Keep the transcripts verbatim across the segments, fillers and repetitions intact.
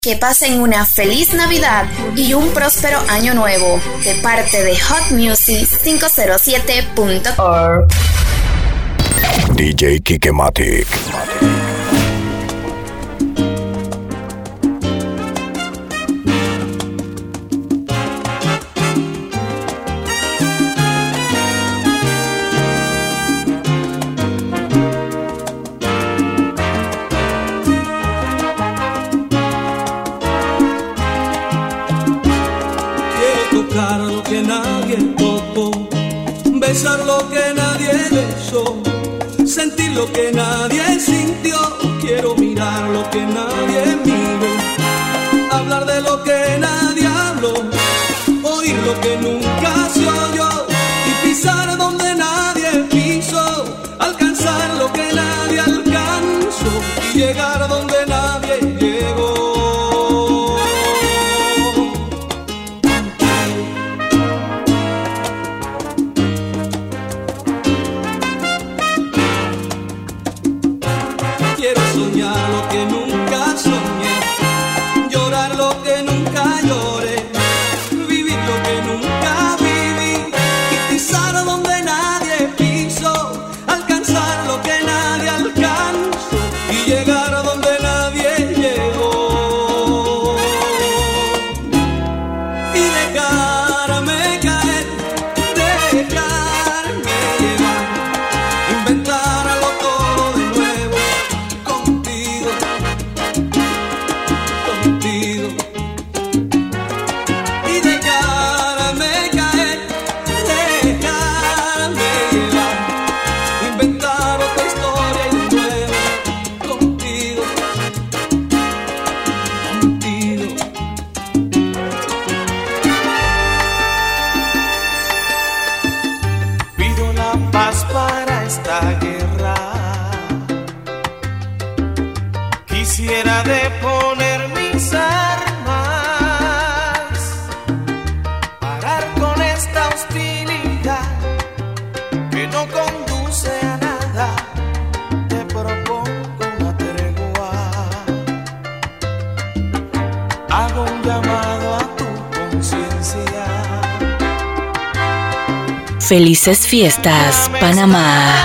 Que pasen una feliz Navidad y un próspero año nuevo de parte de Hot Music quinientos siete punto org. D J Kikematic. Besar lo que nadie besó, sentir lo que nadie sintió, quiero mirar lo que nadie miró, hablar de lo que nadie habló, oír lo que nunca se oyó y pisar donde nadie pisó, alcanzar lo que nadie alcanzó y llegar donde nadie llegó. Soñar lo que nunca soñé, llorar lo que nunca lloré, vivir lo que nunca viví y pisar donde nadie pisó, alcanzar lo que nadie alcanzó y llegar donde nadie llegó y dejarme caer, dejarme llevar, inventarlo todo de nuevo. Quisiera deponer mis armas, parar con esta hostilidad que no conduce a nada. Te propongo una tregua, hago un llamado a tu conciencia. Felices fiestas, Panamá.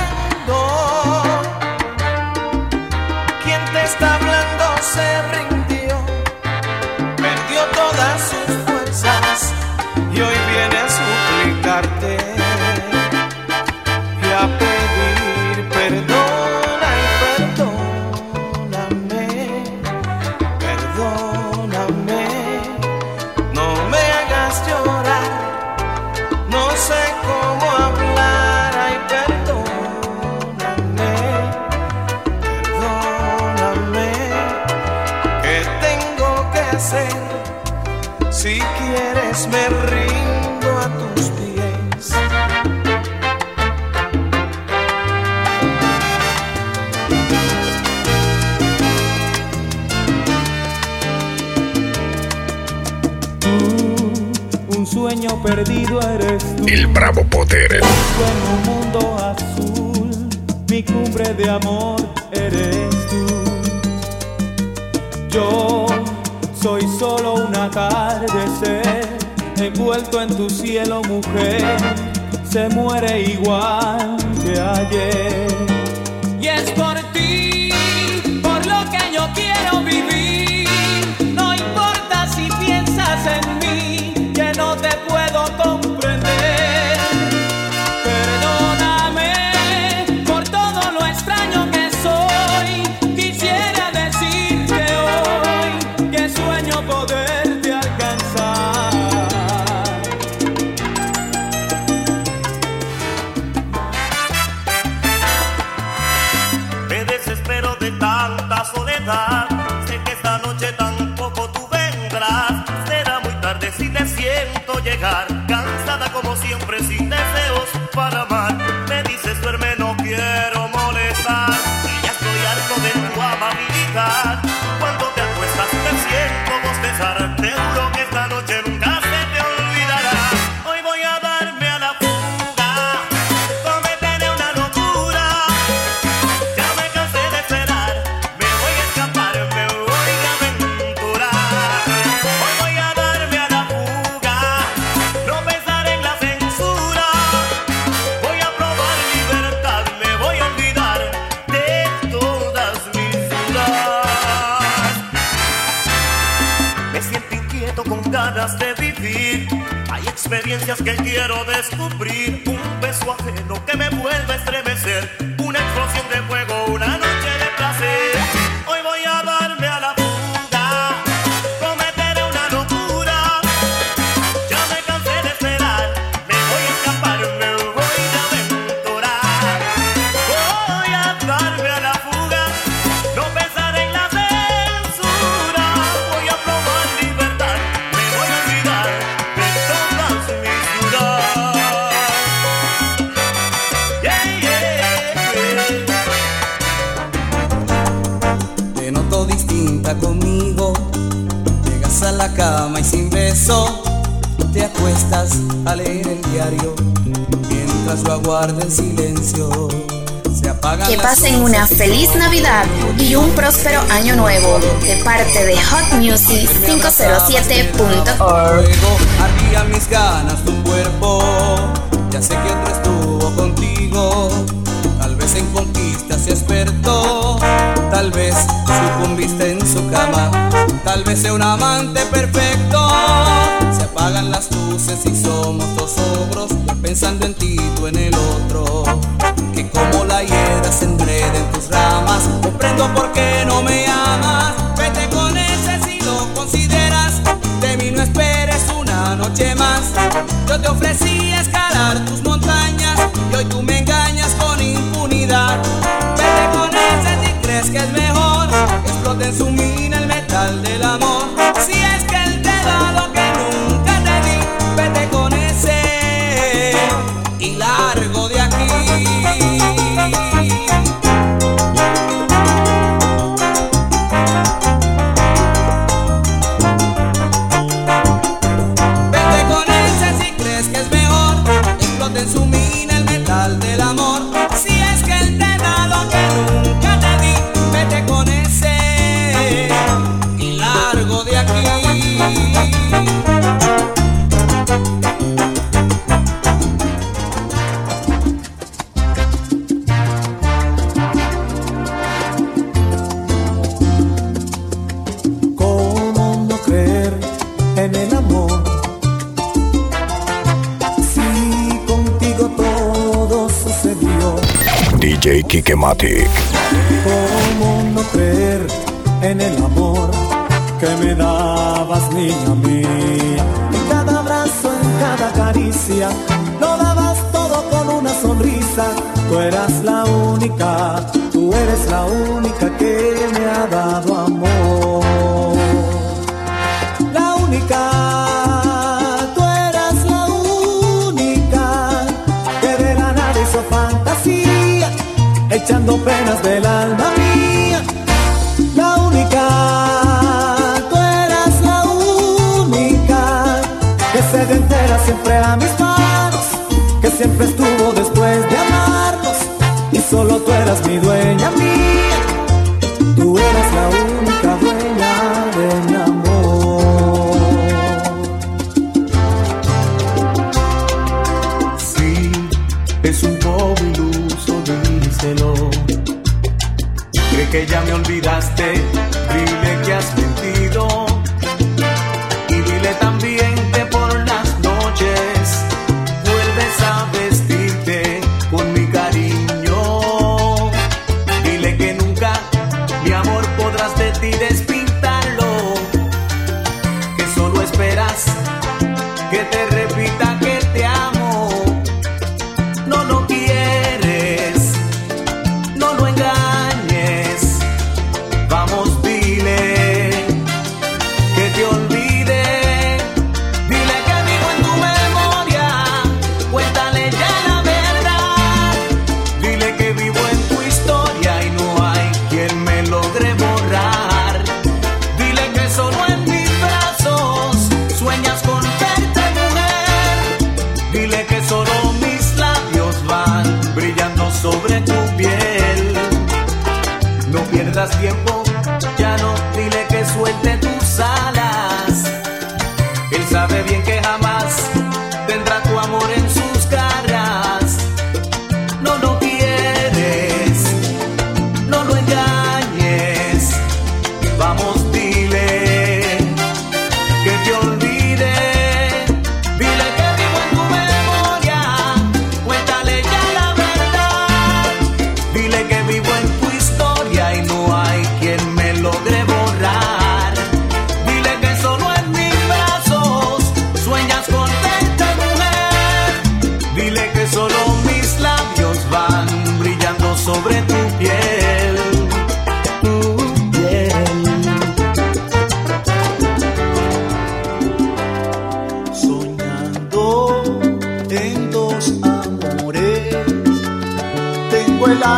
Si quieres me rindo a tus pies. Tú, un sueño perdido eres tú. El Bravo Poder. En un mundo azul, mi cumbre de amor eres tú. Yo soy solo un atardecer, envuelto en tu cielo, mujer, se muere igual que ayer. Y es por ti, por lo que yo quiero vivir, no importa si piensas en mí, que no te puedo comprender. Perdóname por todo lo extraño que soy, quisiera decirte hoy que sueño poderte alcanzar. Me desespero de tanta soledad, sé que esta noche tampoco tú vendrás. Será muy tarde si te siento llegar, cansada como siempre sin deseos para amar. Me dices duerme, no quiero molestar, y ya estoy harto de tu amabilidad. Cuando te acuestas te siento bostezar, te juro que esta noche nunca se te olvidará. Hoy voy a darme a la fuga, cometeré una locura. Ya me cansé de esperar, me voy a escapar, me voy a aventurar. ganas de vivir. Hay experiencias que quiero descubrir. Un beso ajeno que me vuelve a estremecer. Una explosión de fuego, una noche de placer. Hoy voy a darme a la fuga, cometeré una locura. Ya me cansé de esperar, me voy a escapar, me voy a aventurar. Voy a darme a la fuga, no pensaré en la censura. Voy a probar libertad, me voy a olvidar de todas mis dudas. Yeah, yeah, yeah. Te noto distinta conmigo. Llegas a la cama y sin beso te acuestas a leer el diario mientras lo aguarda en silencio. Se apagan Que las pasen luces una feliz Navidad y un próspero año nuevo de parte de Hot Music cinco cero siete punto org. Luego ardía mis ganas tu cuerpo. Ya sé que otro estuvo contigo. Tal vez en conquistas y experto. Tal vez sucumbiste en su cama. Tal vez sea un amante perfecto. Se apagan las luces y somos dos ogros, pensando en ti, tú en el otro. Que como la hiedra se enreda en tus ramas. Comprendo por qué no me amas. Vete con ese si lo consideras. De mí no esperes una noche más. Yo te ofrecí escalar tus montañas y hoy tú me engañas con impunidad. Vete con ese si crees que es mejor que explote en su mina el metal del amor. Si es que él te da lo que nunca te di, vete con ese y largo de aquí. Vete con ese si crees que es mejor que explote en su mina el metal del amor. Si es que él te da lo que nunca te di, vete con ese y largo de aquí. ¿Cómo no creer en el amor? Si contigo todo sucedió. D J Kikematic. ¿Cómo no creer en el amor que me dabas, niña mía? En cada abrazo, en cada caricia, lo dabas todo con una sonrisa. Tú eras la única, tú eres la única que me ha dado amor. La única, tú eras la única que de la nada hizo fantasía, echando penas del alma mía. La única, tú eras la única que se dio entera siempre a mis manos, que siempre estuvo después de amarnos, y solo tú eras mi dueña mía. Tú eras la única dueña de mi amor. Sí, es un poco iluso, díselo.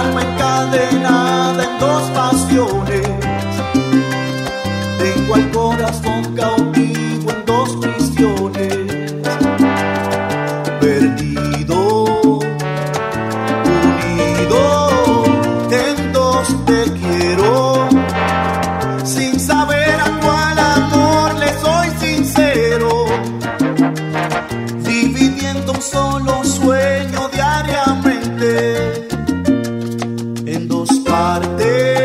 alma encadenada en dos pasiones. Tengo al corazón cautivo en dos prisiones. Perdido, unido, en dos te quiero. Sin saber a cuál amor le soy sincero. Dividiendo un solo sueño diariamente en dos partes.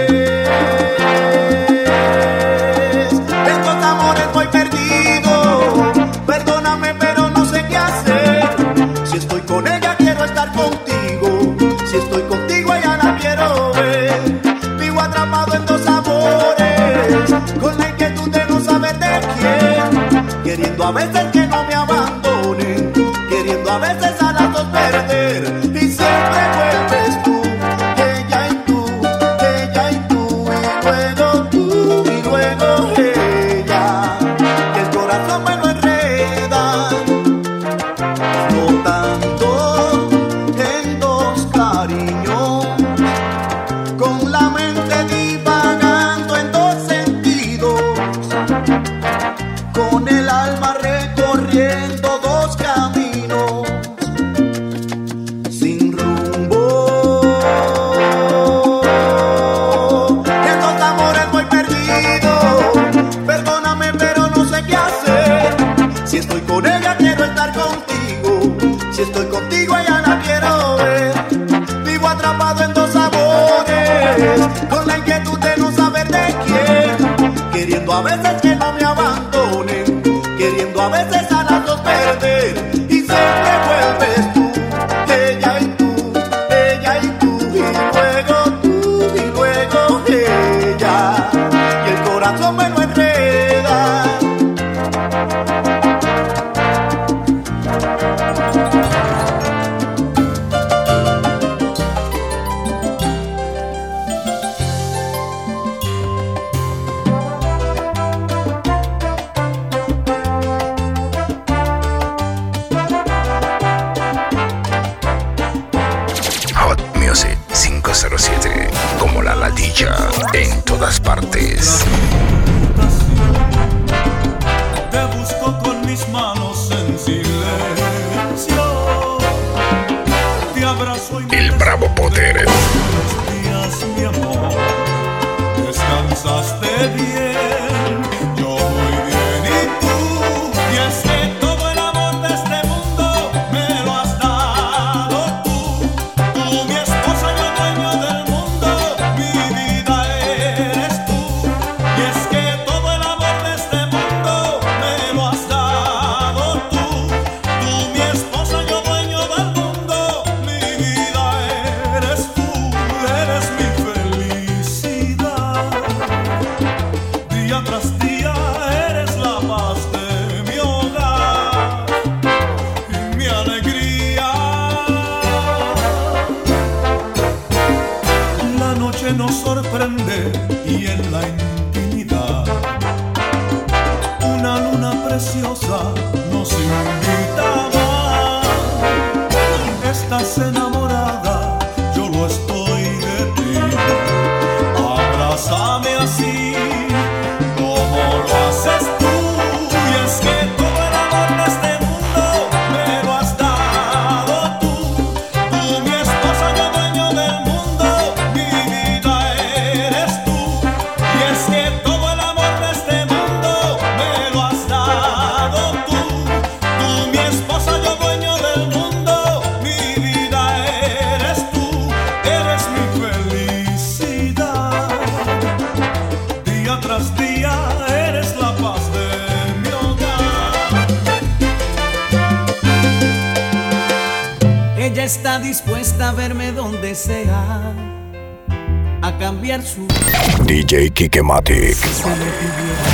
En dos amores voy perdido. Perdóname, pero no sé qué hacer. Si estoy con ella quiero estar contigo. Si estoy contigo ella la quiero ver. Vivo atrapado en dos amores, con la inquietud de no saber de quién. Queriendo a veces que no me abandonen, queriendo a veces a las dos perder. Y siempre vuelves tú, ella y tú, ella y tú, y luego tú, y luego ella. Que el corazón me lo enreda, flotando en dos cariños, con la mente divagando en dos sentidos, con el alma recorriendo dos caminos sin rumbo. En dos amores voy perdido. Perdóname, pero no sé qué hacer. Si estoy con ella quiero estar contigo. Si estoy contigo ella la quiero ver. Vivo atrapado en dos amores, con la inquietud de no saber de quién. Queriendo a veces que no me abandonen, queriendo a veces a las dos perder. Y siempre vuelves tú, ella y tú, ella y tú, y luego tú, y luego ella. Y el corazón me lo enreda. Hot Music cinco cero siete, como la ladilla, en todas partes. Te busco con mis manos en silencio. Te abrazo y El Bravo Poder. buenos días, mi amor. Descansaste bien, yo muy bien y tú. Y es que todo el amor de este mundo me lo has dado tú. Tú, mi esposa, yo dueño del mundo, mi vida eres tú. Y es que todo el amor de este mundo me lo has dado tú. Tú, mi esposa, yo dueño del mundo, mi vida eres tú. Eres mi felicidad. Día tras día eres la paz de mi hogar y mi alegría. La noche nos sorprende y en la intimidad una luna preciosa nos invita a amar. Estás enamorada, yo lo estoy de ti. Abrázame así como lo haces tú. Y es que todo el amor de este mundo me lo has dado tú. Tú, mi esposa, yo dueño del mundo, mi vida eres tú. Y es que todo el amor de este mundo me lo has dado tú. Tú, mi esposa, yo dueño del mundo, mi vida eres tú. Eres mi felicidad. Día tras día eres la paz de mi hogar. Ella está dispuesta a verme donde sea, a cambiar su D J Kikematic. se le pidiera.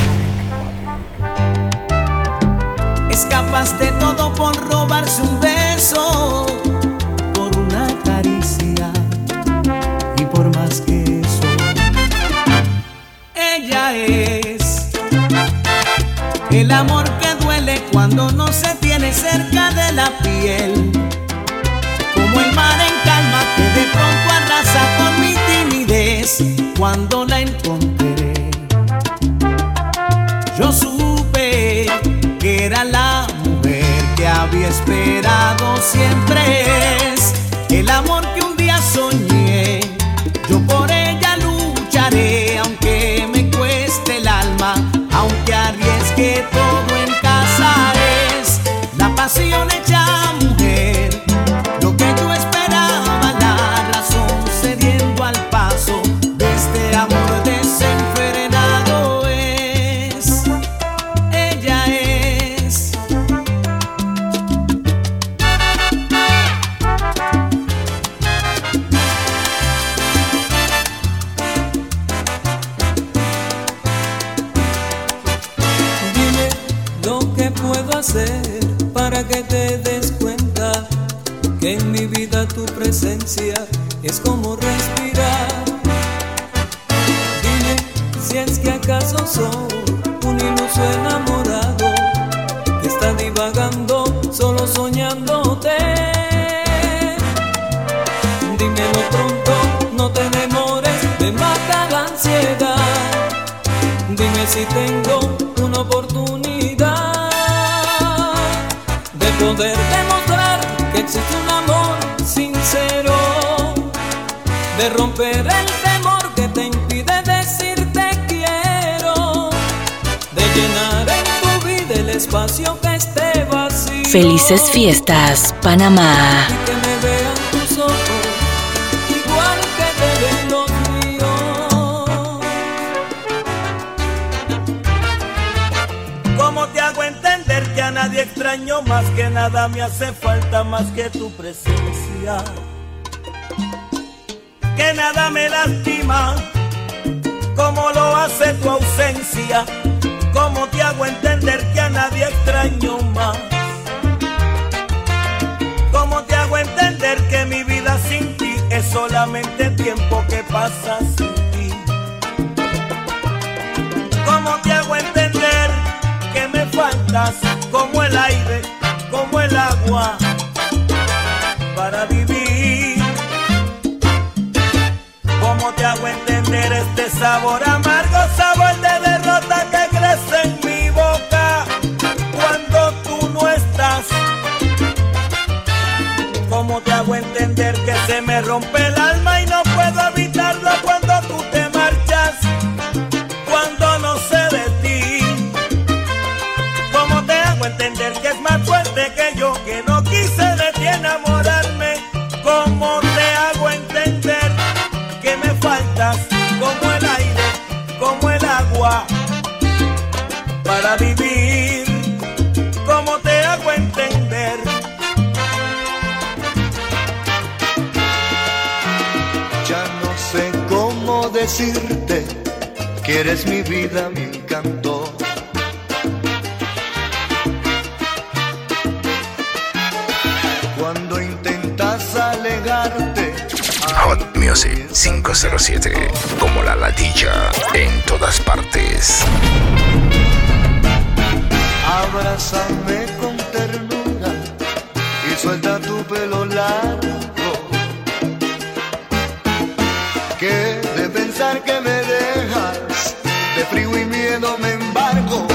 Es capaz de todo por robarse un beso, por una caricia y por más que eso. Ella es el amor que duele cuando no se tiene cerca de la piel, como el mar en calma que de pronto arrasa vez cuando la encontré, yo supe que era la mujer que había esperado siempre. Es el amor que un día soñé, yo por ella lucharé, aunque me cueste el alma, aunque arriesgue todo en casa. Es la pasión hecha mujer, lo que yo esperaba, la razón cediendo al paso de este amor desenfrenado. Es, ella es. Dime lo que puedo hacer para que te des cuenta que en mi vida tu presencia es como respirar. Dime si es que acaso soy un iluso enamorado que está divagando solo soñándote. Dímelo pronto, no te demores, me mata la ansiedad. Dime si tengo una oportunidad de poder demostrar que existe un amor sincero, de romper el temor que te impide decirte quiero, de llenar en tu vida el espacio que esté vacío. Felices fiestas, Panamá. Y que me vean tus ojos igual que te ven los míos. ¿Cómo te hago entender que a nadie extraño más, que nada me hace falta más que tu presencia, que nada me lastima como lo hace tu ausencia? ¿Cómo te hago entender que a nadie extraño más? ¿Cómo te hago entender que mi vida sin ti es solamente tiempo que pasa sin ti? ¿Cómo te hago entender que me faltas como el aire, como el agua para vivir? ¿Cómo te hago entender este sabor amargo, sabor de derrota que crece en mi boca cuando tú no estás? ¿Cómo te hago entender que se me rompe el alma y no puedo evitarlo cuando tú te marchas, cuando no sé de ti? ¿Cómo te hago entender que es más fuerte que yo, que no quise de ti enamorarme? ¿Cómo te hago entender que me faltas como el aire, como el agua para vivir? ¿Cómo te hago entender? Ya no sé cómo decirte que eres mi vida, mi encanto. Cuando intentas alejarte, Hot Music cinco cero siete, como la latilla en todas partes. abrázame con ternura y suelta tu pelo largo. Que de pensar que me dejas, de frío y miedo me embargo.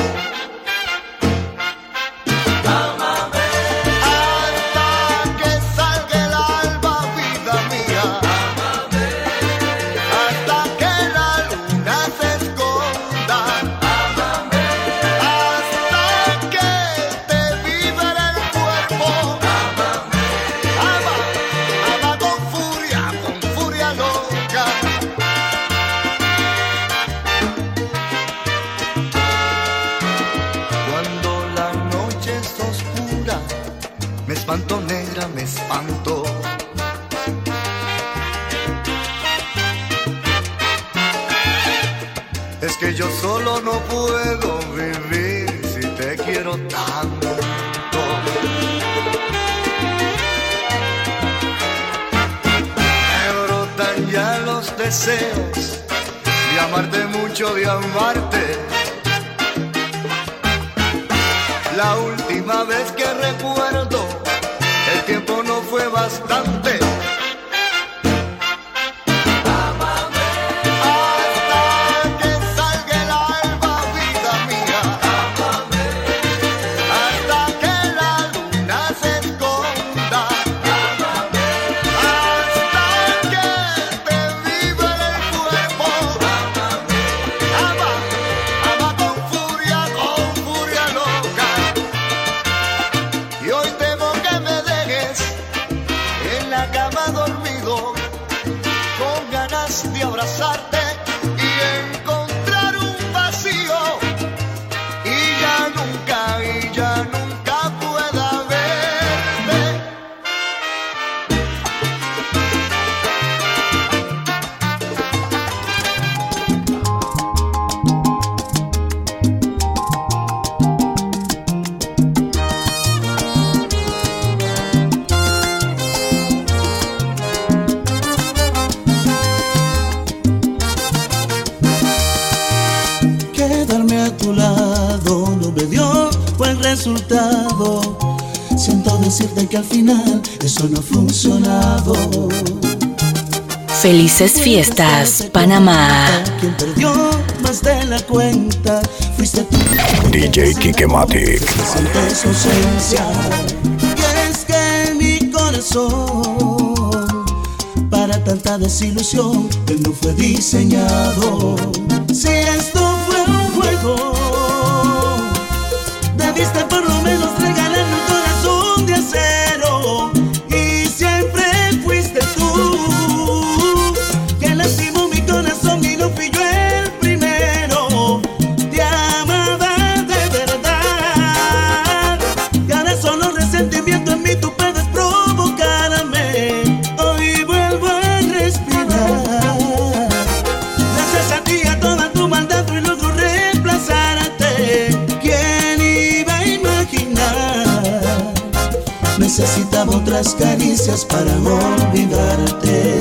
Me espanto, negra, me espanto. Es que yo solo no puedo vivir si te quiero tanto. Me brotan ya los deseos de amarte mucho, de amarte. La última vez que recuerdo, el tiempo no fue bastante. Ámame, siempre dio buen resultado. Siento decirte que al final eso no ha funcionado. Felices fiestas, Panamá. Quien perdió más de la cuenta fuiste tú. D J Kikematic. Siento su ausencia. Y es que mi corazón para tanta desilusión él no fue diseñado. Si esto fue un juego, debiste por lo menos regalarme un corazón de acero. Y siempre fuiste tú que lastimó mi corazón y no fui yo el primero. Te amaba de verdad y ahora solo resentimiento en mí tú puedes provocarme. Hoy vuelvo a respirar gracias a ti, a toda tu maldad y luego reemplazarte. ¿Quién iba a imaginar? Necesitaba otras caricias para olvidarte.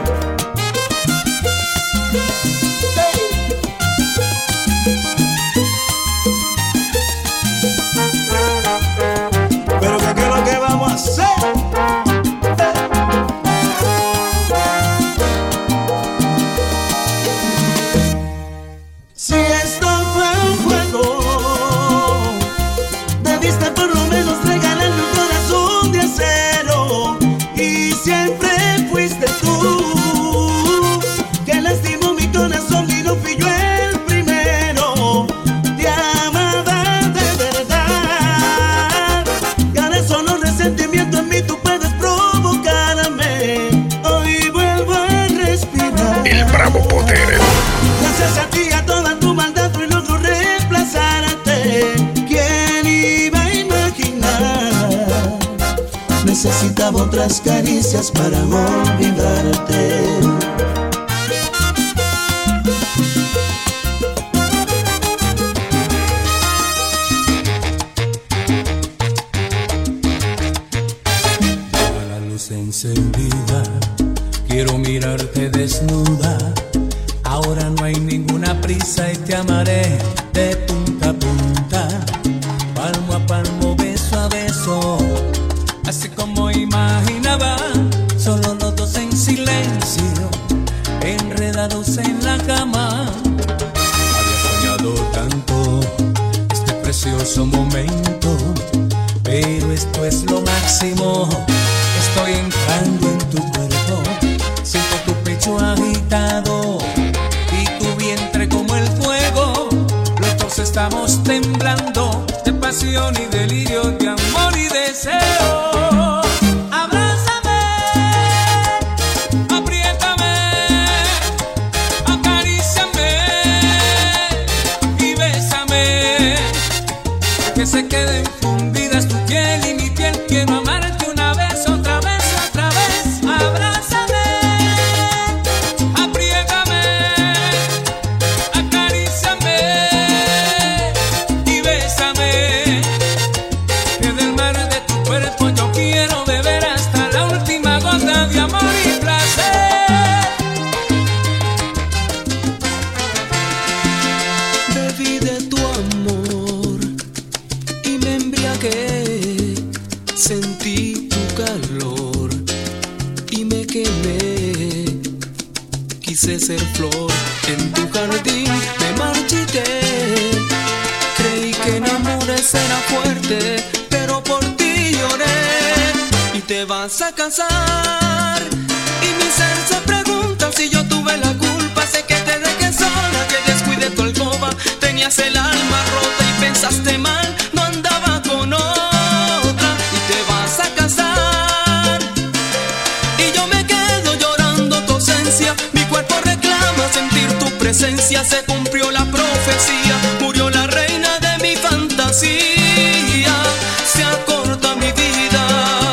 Pero ¿qué es lo que vamos a hacer? Si esto fue un juego, debiste por lo menos regalarme un corazón de acero. Y siempre fuiste tú que lastimó mi corazón y no fui yo el primero. Te amaba de verdad y ahora solo resentimiento en mí tú puedes provocarme. Hoy vuelvo a respirar El Bravo Poder. gracias a ti, a toda tu maldad y luego reemplazarte. ¿Quién iba a imaginar? Necesitaba otras caricias para olvidarte. A la luz encendida, quiero mirarte desnuda. Ahora no hay ninguna prisa y te amaré de punta a punta, palmo a palmo, beso a beso, así como imaginaba. Solo los dos en silencio, enredados en la cama. Había soñado tanto este precioso momento, pero esto es lo máximo. Estoy entrando en tu cuerpo, siento tu pecho agitado y tu vientre como el fuego. Los dos estamos temblando de pasión y delirio, de amor y deseo. Abrázame, apriétame, acaríciame y bésame, que se queden fundidas tu piel y mi piel. Quiero amarte una vez, otra vez, otra vez. Abrázame, apriétame, acaríciame y bésame, que del mar de tu cuerpo yo quiero beber hasta la última gota de amor y placer. Bebí de tu amor y me embriagué, sentí tu calor y me quemé. Quise ser flor en tu jardín, me marchité. Creí que en amores era fuerte, pero por ti lloré. Y te vas a casar y mi ser se pregunta si yo tuve la culpa. Sé que te dejé sola, que descuidé tu alcoba. Tenías el alma rota y pensaste mal, no andaba con otra. Y te vas a casar y yo me quedo llorando tu ausencia. Mi cuerpo reclama sentir tu presencia. Se cumplió la profecía, murió la reina de mi fantasía. Se acorta mi vida.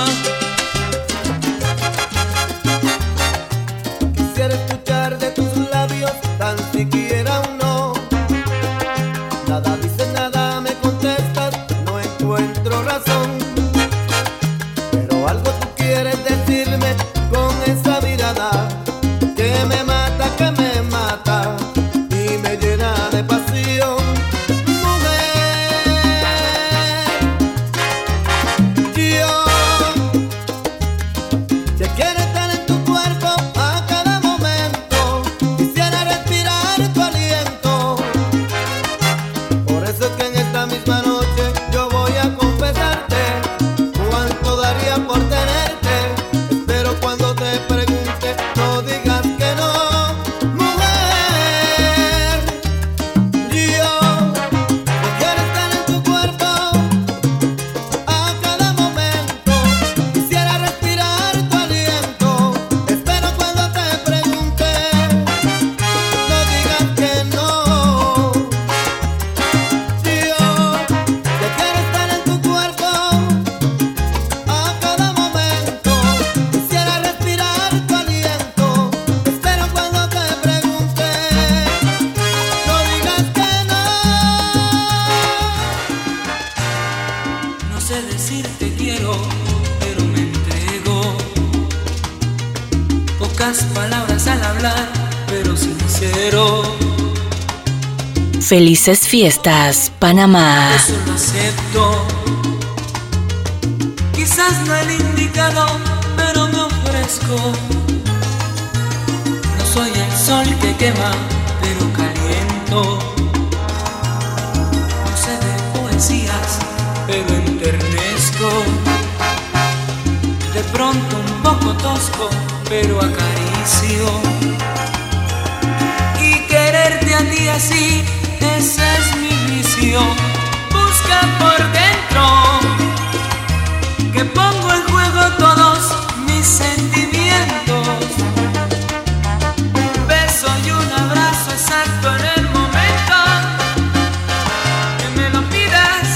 Quisiera escuchar de tus labios tan siquiera un no. Nada dice nada. sé decirte quiero, pero me entrego. Pocas palabras al hablar, pero sincero. Felices fiestas, Panamá. Eso lo acepto. Quizás no el indicado, pero me ofrezco. No soy el sol que quema, pero caliento. No sé de poesías, pero enternezco. De pronto un poco tosco, pero acaricio. Y quererte a ti así, ese es mi vicio. Busca por dentro, que pongo en juego todos mis sentimientos. Un beso y un abrazo exacto en el momento que me lo pidas,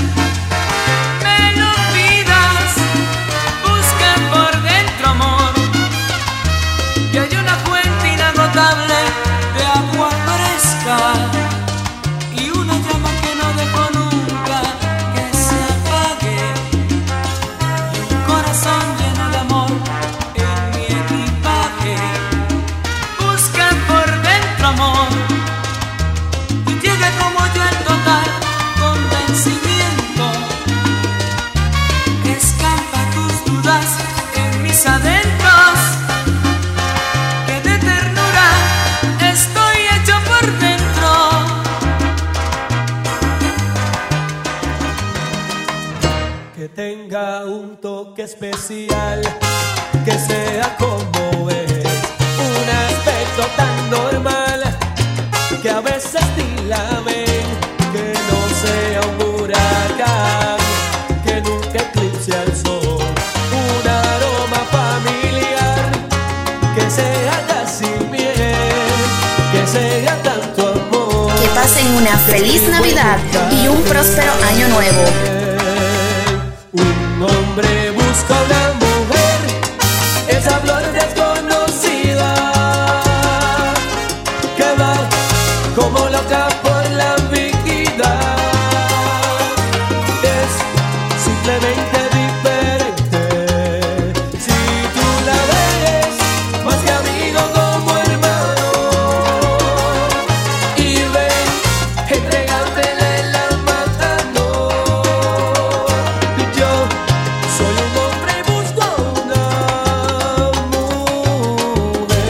me lo pidas. Busca por dentro, amor, que hay una fuente inagotable de agua fresca y una llama que no dejo nunca que se apague, y un corazón lleno de amor en mi equipaje. Busca por dentro, amor, y llega como yo el total convencimiento. Escampa tus dudas en mis adentros, que de ternura estoy hecho por dentro. Que tenga un toque especial, que sea como es, un aspecto tan normal, que a veces dilamen, que no sea un huracán, que nunca eclipse al sol, un aroma familiar, que sea casi miel, que sea tanto amor. Que pasen una feliz Navidad y un próspero año nuevo. Un hombre busca una mujer, esa flor desconocida, que va como loca por la vida. Es simplemente diferente. Si tú la ves más que amigo, como hermano, y ven, entregártele la mano. Yo soy un hombre y busco una mujer.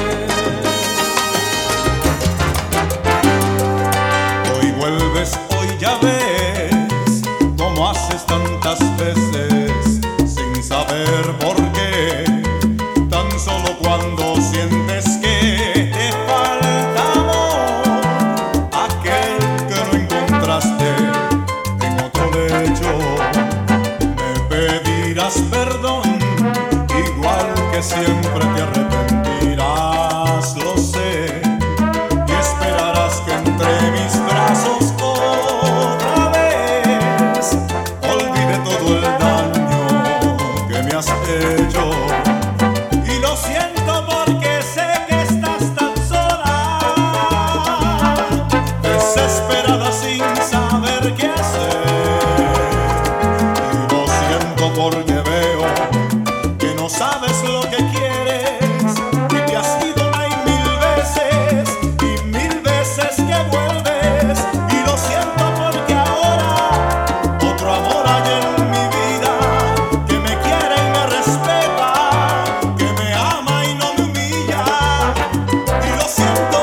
Hoy vuelves, hoy ya ves, como haces tantas veces, sin saber por qué, tan solo cuando sientes que te falta amor, aquel que no encontraste en otro lecho. Me pedirás perdón, igual que siempre te arrepentirás, lo sé, y esperarás que entre mis brazos otra vez olvide todo el daño que me has hecho. Y lo siento porque sé que estás tan sola, desesperada sin saber qué hacer. Y lo siento porque veo que no sabes lo que quieres, y te has ido una y mil veces, y mil veces que vuelves. Y lo siento porque ahora otro amor hay en mi vida, que me quiere y me respeta, que me ama y no me humilla. Y lo siento.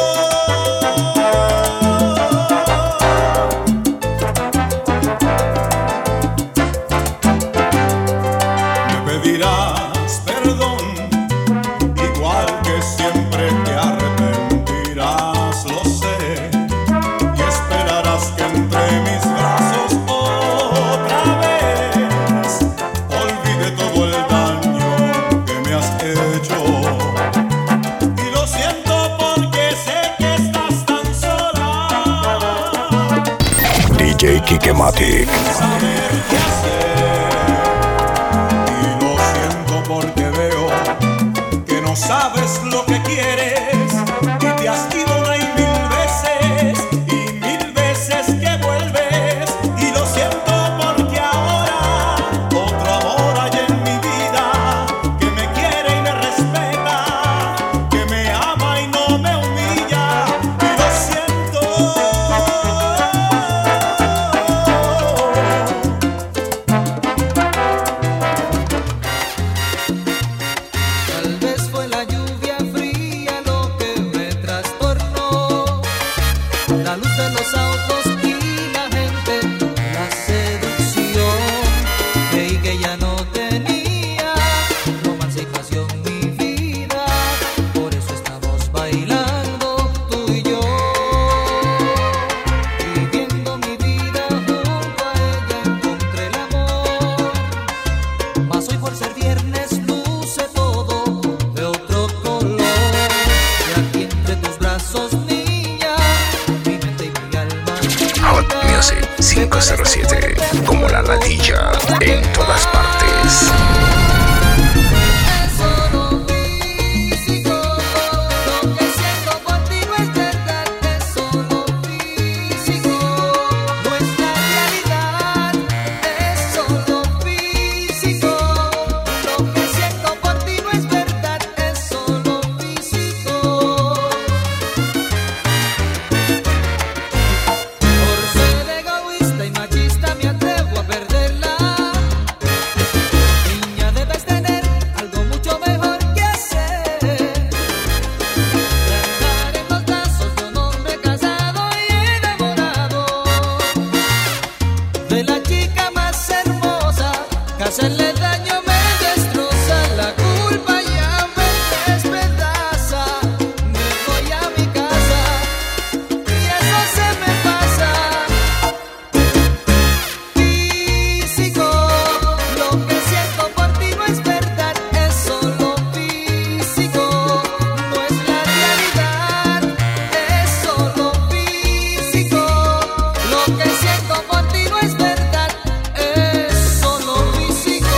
Me pedirás perdón, igual que siempre te arrepentirás, lo sé, y esperarás que entre mis brazos otra vez olvide todo el daño que me has hecho. Y lo siento porque sé que estás tan sola, D J Kikematic. saber qué hacer. Y lo siento porque veo que no sabes lo que quieres, y te has ido una y mil veces, y mil veces que vuelves. Y lo siento porque ahora cero siete, como la ladilla, en todas partes. Hacerle daño me destroza, la culpa ya me despedaza. Me voy a mi casa y eso se me pasa. Físico, lo que siento por ti no es verdad, es solo físico. No es la realidad, es solo físico. Lo que siento por ti no es verdad, es solo físico.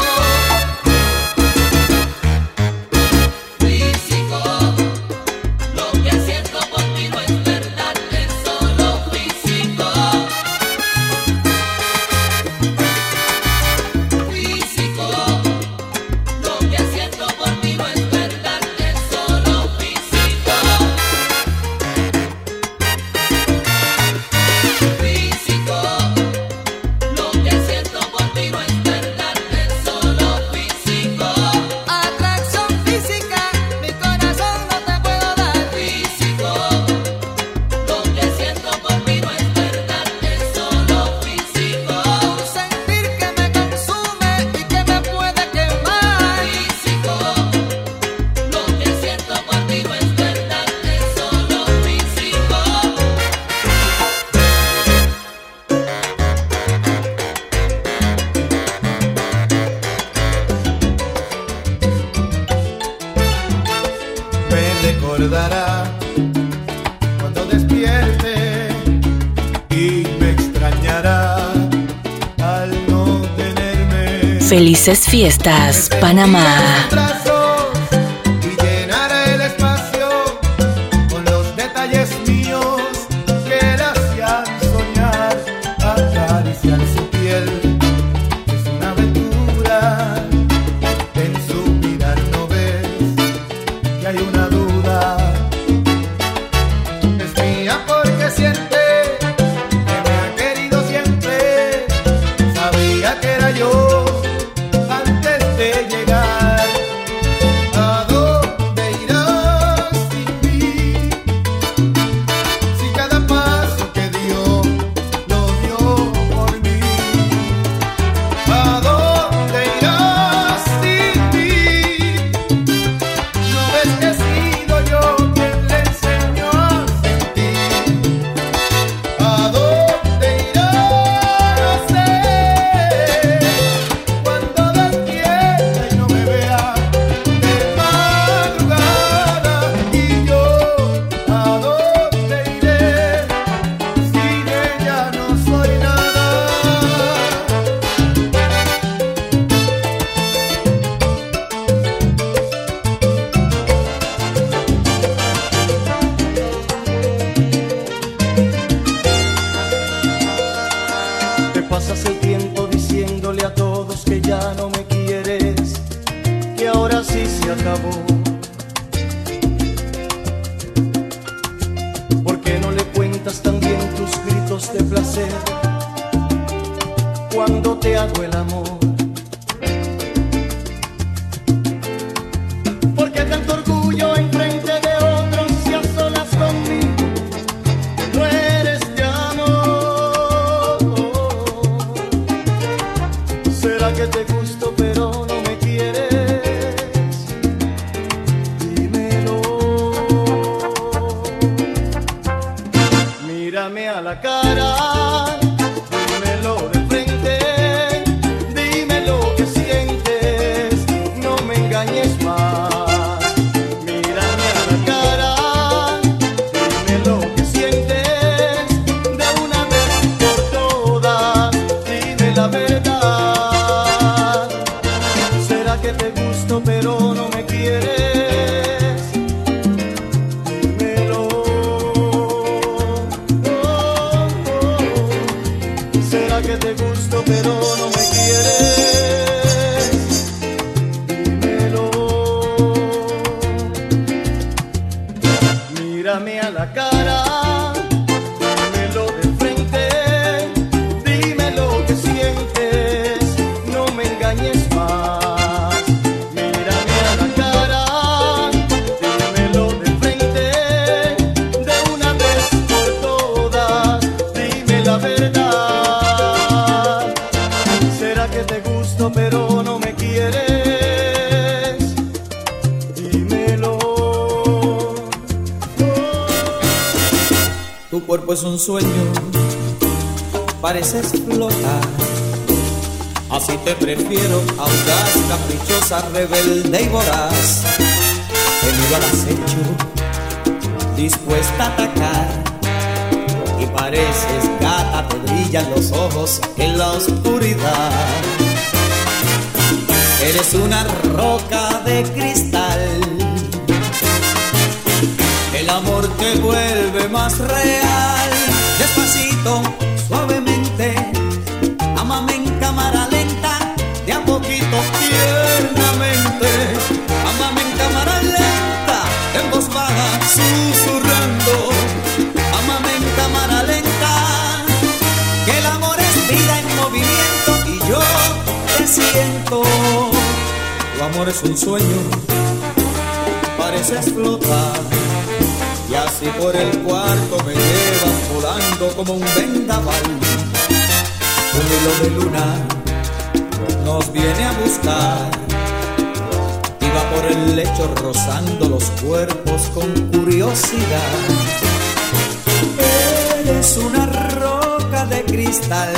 Atracción física, mi corazón no te puedo dar. Físico, lo que siento por ti no es verdad, es solo físico. Un sentir que me consume y que me puede quemar. Físico, lo que siento por ti no es verdad, es solo físico. Me recordará cuando despierte y me extrañará al no tenerme. Felices fiestas, Panamá. Brazos y llenará el espacio con los detalles míos que la hacían soñar. Acariciar su piel es una aventura. En su mirar no ves que hay una duda. Es mía porque siente que me ha querido siempre. Sabía que era yo antes de llegar. ¿A dónde irás sin mí? Si cada paso que dio lo dio por mí. ¿A dónde irás sin mí? ¿No ves que he sido yo quien le enseñó a sentir? ¿A dónde irás? No sé. Cuando despierta y no me vea de madrugada. Y yo, ¿a dónde iré? Sin ella no soy nada. Te pasas el tiempo diciéndole a todos que ya no me quieres, que ahora sí se acabó. ¿Por qué no le cuentas también tus gritos de placer cuando te hago el amor? ¿Por qué tanto orgullo enfrente de otros y a solas conmigo? No eres de amor. ¿Será que te gusto pero no me quieres? Dímelo. Mírame a la cara, dímelo de frente. Dime ¿Será que te gusto pero no me quieres? Dímelo. Mírame a la cara, dímelo de frente, dime lo que sientes, no me engañes más. Mírame a la cara, dímelo de frente, de una vez por todas, dime la verdad. ¿Será que te gusto pero no me quieres? Dímelo. Tu cuerpo es un sueño, pareces flotar. Así te prefiero, audaz, caprichosa, rebelde y voraz. Venido al acecho, dispuesta a atacar. Y pareces gata, te brillan los ojos en la oscuridad. Eres una roca de cristal. El amor te vuelve más real. Despacito, suavemente, ámame en cámara lenta, de a poquito tiernamente. Ámame en cámara lenta, en voz baja, susurrando. Ámame en cámara lenta, que el amor es vida en movimiento y yo te siento. Tu amor es un sueño, pareces flotar. Y así por el cuarto me llevas volando como un vendaval. Un hilo de luna nos viene a buscar y va por el lecho rozando los cuerpos con curiosidad. Eres una roca de cristal.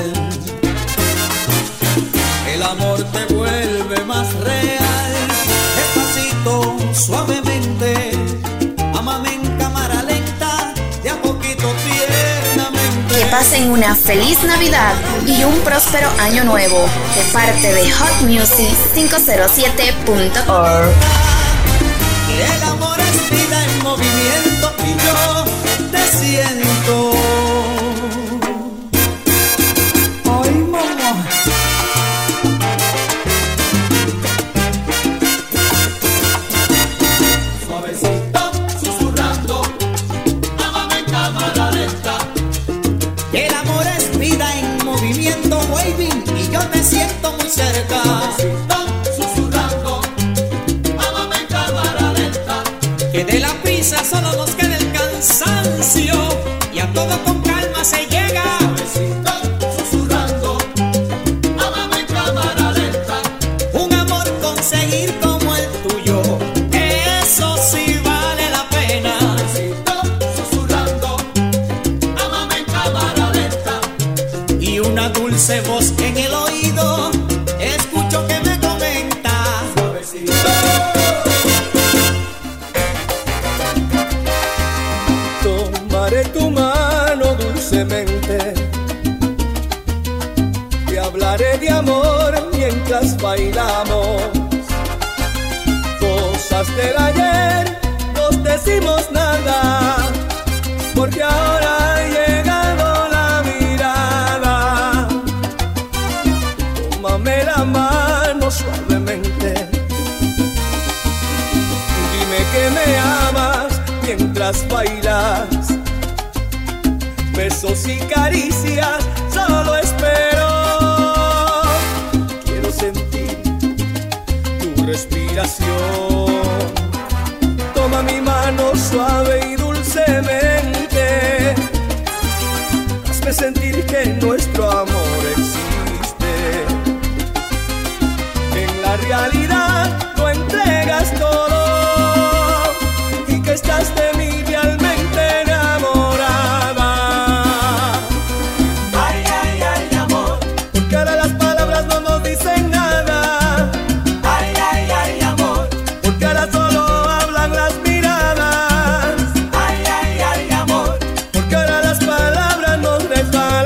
El amor te vuelve más real. Despacito, suavemente, ámame en cámara lenta, de a poquito tiernamente. Que pasen una feliz Navidad y un próspero año nuevo de parte de Hot Music cinco cero siete punto org. El amor es vida en movimiento y yo te siento. Ay, mamá. Suavecito, susurrando, ámame en cámara lenta. El amor es vida en movimiento, waving, y yo te siento muy cerca. Suavecito, susurrando, ámame en cámara lenta. Que de la prisa solo nos queda el cansancio y a todo con calma se llega. Suavecito, susurrando, ámame en cámara lenta. Un amor conseguir como el tuyo, eso sí vale la pena. Suavecito, susurrando, ámame en cámara lenta. Y una dulce voz en el oído, escucho que me comenta. Suavecito. Tomaré tu mano dulcemente, te hablaré de amor mientras bailamos. Cosas del ayer nos decimos nada, porque ahora ha llegado la mirada. Tómame la mano suavemente, dime que me amas mientras bailas. Besos y caricias solo espero. Quiero sentir tu respiración. Toma mi mano suave y dulcemente. Hazme sentir que nuestro amor existe. En la realidad lo entregas todo y que estás de mí realmente enamorada. Ay, ay, ay, amor, porque ahora las palabras no nos dicen nada. Ay, ay, ay, amor, porque ahora solo hablan las miradas. Ay, ay, ay, amor, porque ahora las palabras nos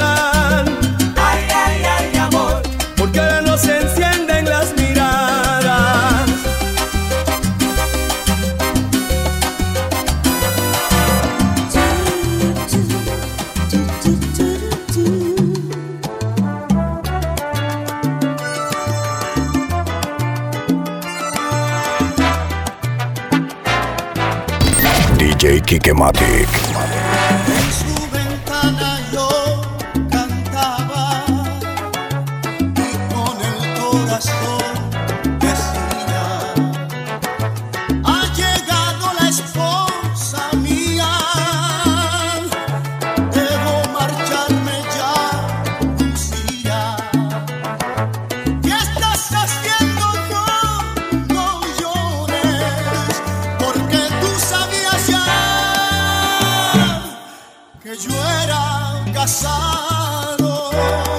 resbalan. Ay, ay, ay, amor, porque ahora nos encienden las miradas. J Kike Matic. En su ventana yo cantaba y con el corazón decía: ha llegado la esposa mía, debo marcharme ya, Lucía. ¿Qué estás haciendo? No, no llores, porque tú sabías ya que yo era casado.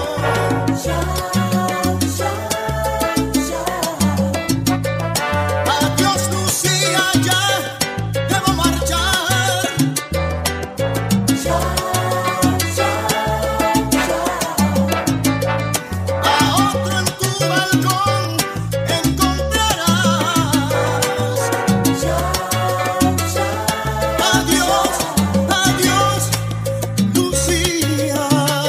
Adiós, Lucía, ya debo marchar. A otro en tu balcón encontrarás. Adiós, adiós, Lucía.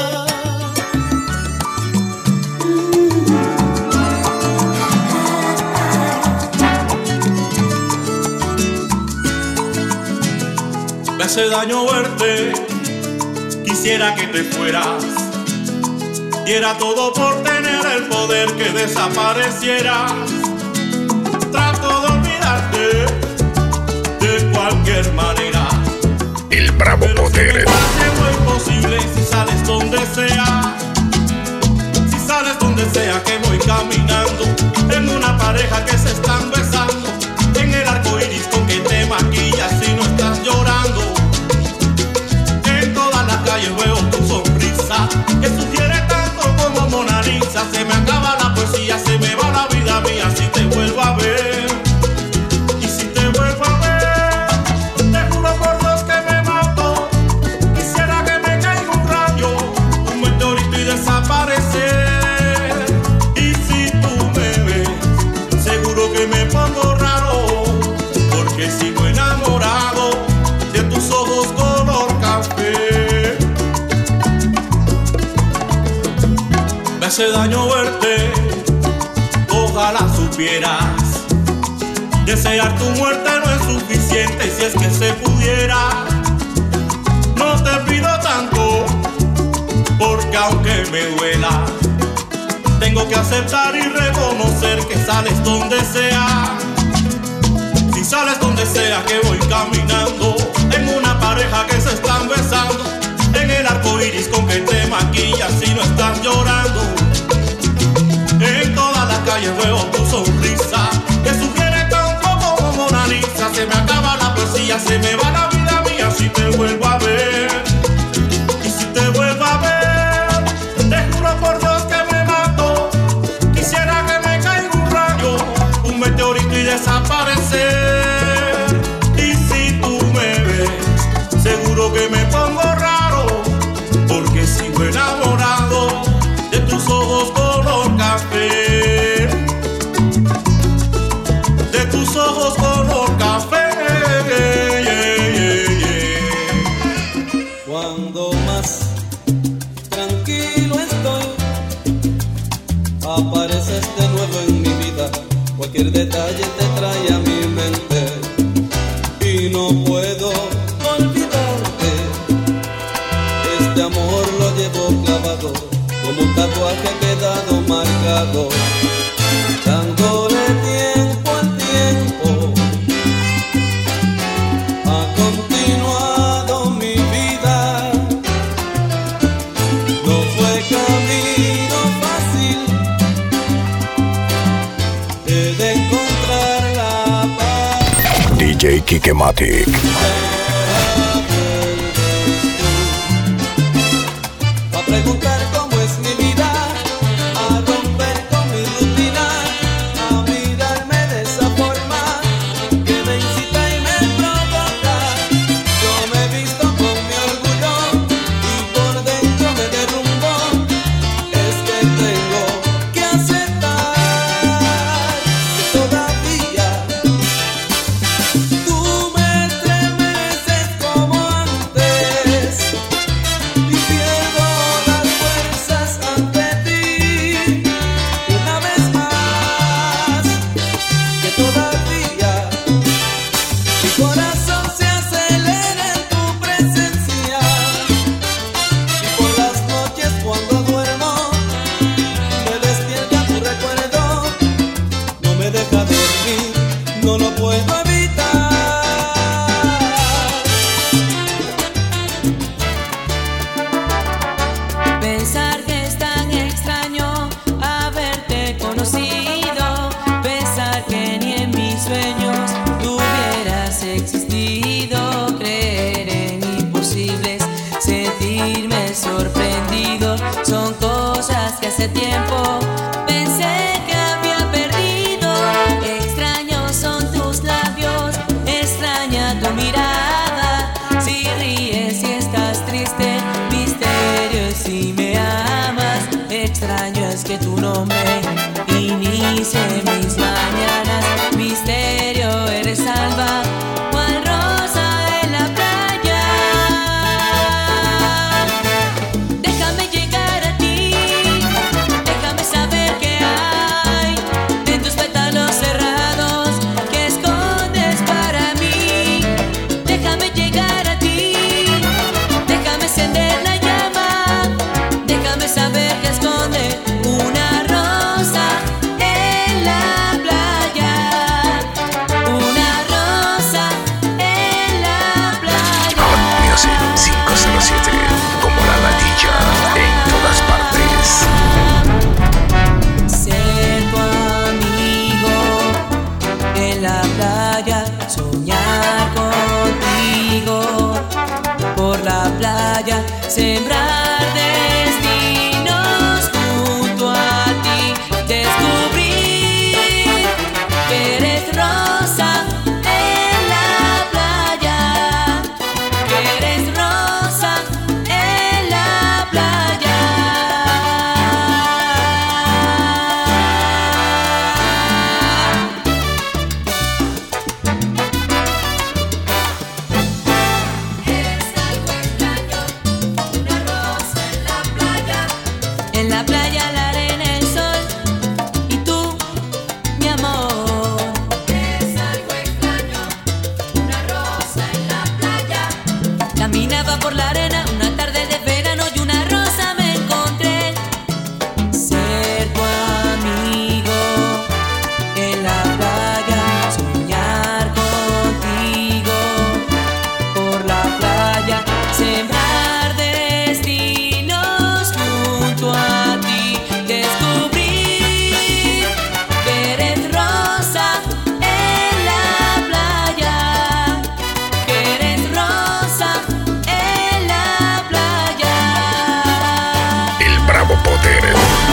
Me hace daño verte, quisiera que te fueras. Diera todo por tener el poder que desaparecieras. Trato de olvidarte de cualquier manera. El Bravo Poder. Haciendo imposible si sales donde sea. Si sales donde sea que voy caminando, en una pareja que se están besando, en el arco iris con que te maquillas y no estás llorando. En todas las calles veo tu sonrisa, que sugiere tanto como Mona Lisa. Se me acaba la poesía, se me va la vida mía si te vuelvo a ver. Y si te vuelvo a ver, te juro por Dios que me mato. Quisiera que me caiga un rayo, un meteorito y desaparecer. Y si tú me ves, seguro que me pongo raro, porque sigo enamorado de tus ojos color café. Me hace daño verte, ojalá supieras. Desear tu muerte no es suficiente, y si es que se pudiera, no te pido tanto, porque aunque me duela, tengo que aceptar y reconocer que sales donde sea. Si sales donde sea que voy caminando, en una pareja que se están besando, en el arco iris con que te maquillas y no estás llorando. En todas las calles veo tu sonrisa, que sugiere tanto como Mona Lisa. Se me acaba la poesía, se me va la vida mía si te vuelvo a ver. Y si te vuelvo a ver, te juro por Dios que me mato. Quisiera que me caiga un rayo, un meteorito y desaparecer. Y si tú me ves, seguro que me pongo raro, porque sigo enamorado de tus ojos color café. De tus ojos color café. Yeah, yeah, yeah. Cuando más tranquilo estoy, apareces de nuevo en mi vida. Cualquier detalle te trae a mi mente y no puedo olvidarte. Este amor lo llevo clavado, como un tatuaje ha quedado marcado, dándole tiempo al tiempo. Ha continuado mi vida, no fue camino fácil, he de encontrar la paz. D J Kike Matic. A preguntar cómo es mi vida, a romper con mi rutina, a mirarme de esa forma que me incita y me provoca. Yo me he visto con mi orgullo y por dentro me derrumbo. Es que tengo que aceptar que todavía tú me estremeces como antes y pierdo las fuerzas ante ti una vez más, que todavía mi corazón se acelera. hace tiempo pensé que había perdido. Extraños son tus labios, extraña tu mirada. Si ríes, si estás triste, misterio es si me amas. Extraño es que tu nombre inicie mis mañanas. Misterio, eres alba, cual rosa en la playa. Déjame llegar a ti, déjame saber qué hay en tus pétalos cerrados que escondes para mí. Déjame llegar a ti, déjame encender la llama. Déjame saber que esconde una rosa en la playa. Una rosa en la playa. Hot Music cinco cero siete, como la ladilla en todas partes. Ser tu amigo en la playa, soñar contigo por la playa, sembrar destinos junto a ti, descubrir que eres rosa en la playa, que eres rosa en la playa. En la playa, la arena, el sol y tú, mi amor. Es algo extraño, una rosa en la playa. Caminaba por la arena una tarde de verano y una rosa me encontré. Ser tu amigo en la playa, soñar contigo por la playa, sembrar destinos junto a ti, descubrir que eres rosa en la playa, que eres rosa en la playa. El Bravo Poder.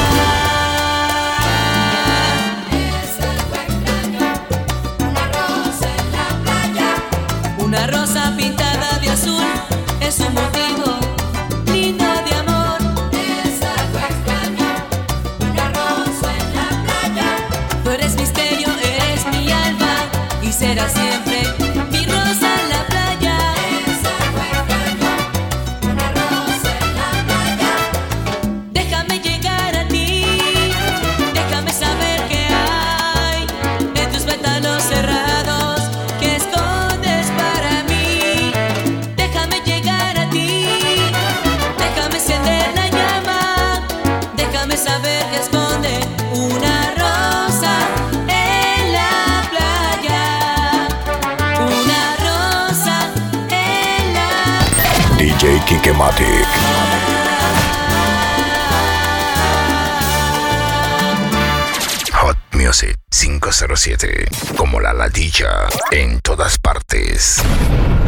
Es algo extraño, una rosa en la playa. Una rosa pintada de azul es un motivo lindo de amor. Es algo extraño, una rosa en la playa. Tú eres misterio, eres mi alma y serás siempre mi rosa en la playa. Es algo extraño, una rosa en la playa. Déjame llegar a ti, déjame saber qué hay en tus pétalos cerrados que escondes para mí. Déjame llegar a ti, déjame encender la llama. Déjame saber que esconde una rosa en la playa. Una rosa en la playa. D J Kikematic. Hot Music cinco cero siete, como la ladilla en todas partes.